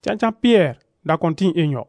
Chacha Pierre da kontin enyo.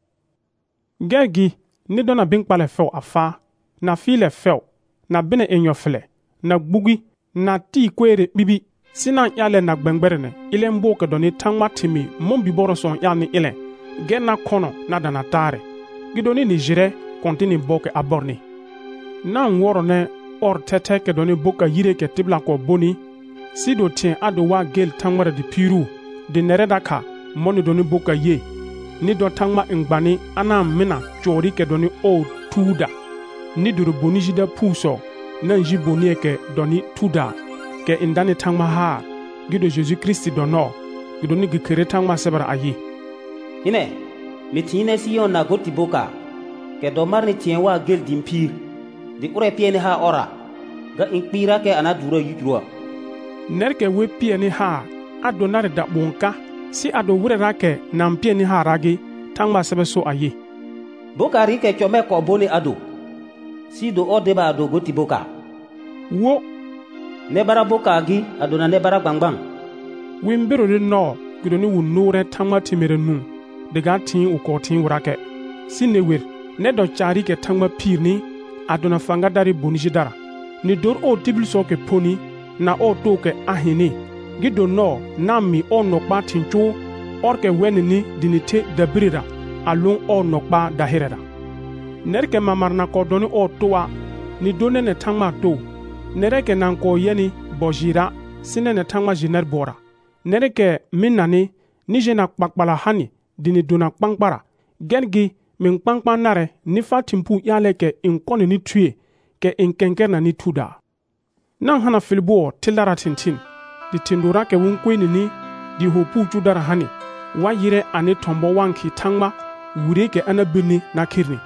Gergi ni dona bin kpale few afa na file few na bine enyo fele na gbugi na ti kwere bibi sinan yale na gbengberene ile mboke doni tangma timi mombi boroson yani ile gena kono na dana tare gidoni ni jire kontini boke aborni na nworo ne or tete ke doni boka yire ke tibla ko boni sido tien ado wa gel tangmara di piru di neredaka moni doni boka ye ni do tangma ngbani ana mina chori ke doni o tuda ni duru boni jida puso na nji boni ke doni tuda ke indani tangma ha gido Jésus Christ dono gido ni gikere tangma sebara ayi hine mitine siyon na goti boka ke domar ni tien wa gel dimpir di ure pieni ha ora ga inkpira ke ana dura yidrua nerke we pieni ha adonare da bonka si ado wure rake na pieni ha ragi tangma sebe so ayi boka ri ke chome ko boni ado si do odeba ado goti boka wo ne bara boka gi adona ne bara gbangbang wimbiro de no gido ni wunure tangma timere nu daga tin ukotin wurake sinne wer ne do chari ke tangma pirni adona fanga dari boniji dara ni dor o tibil so ke poni na o to ke ahini gido no na mi o no pa tinchu orke wenini dinite dabirira alun o no pa dahirera nerke mamarna ko doni o towa ni done ne tangma to nereke nan ko yeni bojira sine ne tangma jiner bora nereke minani ni jena kpakpala hani dini dona kpankpara gengi min kpankpan nare ni fatimpu yale ke inkoni ni tuye ke inkenker na ni tuda nan hana filbo tilara tintin di tindura ke wunkweni ni di hopu judara hani wa yire ane tombo wanki tangma wure ke anabini na kirni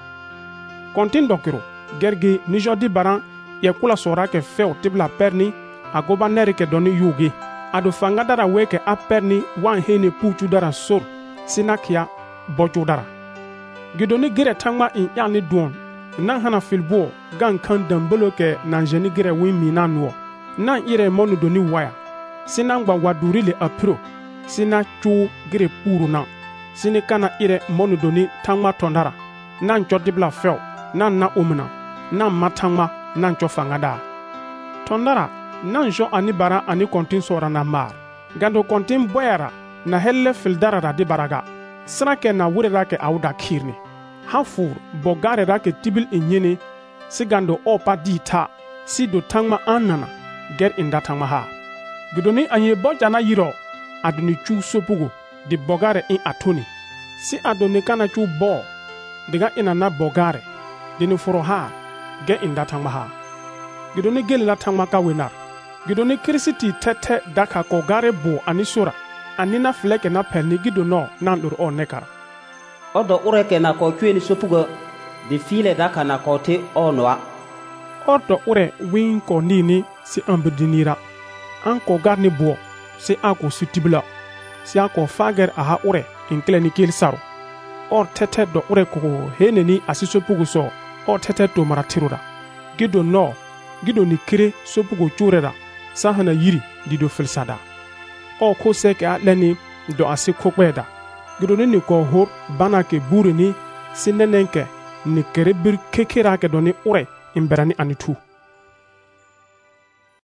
kontin dokiro gergi ni jodi baran ye kula sora ke feo tibla perni agoba nere ke doni yugi ado fanga dara weke a perni wan hene puchu dara sor sinakia bojo dara gidoni gire tangma in yani duon nan hana filbo gan kan dambolo ke nan jeni gire win mina nuo nan ire monu doni waya sinan gba wadurile apro sina chu gire puru nan sini kana ire monu doni tangma tondara nan chodibla feo nan na omna nan matangma nan cho fangada tondara nan jo ani bara ani kontin sora na mar gando kontin boyara na helle fildara da di baraga srake na wure rake auda kirni hafur bogare rake tibil inyene sigando opa dita si do tangma anana ger inda tangma ha gidoni anye bojana yiro aduni chu sopugo di bogare in atoni si adoni kana chu bo diga ina na bogare dini furo ha ge inda tangma ha gidoni gelila tangma ka wenar gidoni krisiti tete daka ko gare bo anisura anina fleke na pelni gido no nandur o nekara odo ureke na ko chweni sopugo di file daka na ko te onwa odo ure win ko nini si ambedinira an ko garni bo si ako sutibla si ako fager aha ure inkleni kel saro or tete do ure ko heneni asisopugo so o tete to maratirura gido no gido ni kire sopugo churera sahana yiri dido filsada o ko seke atleni do asi kokweda gido ni ko hor bana ke bure ni sinenenke ni kere bir kekera ke doni ure imberani anitu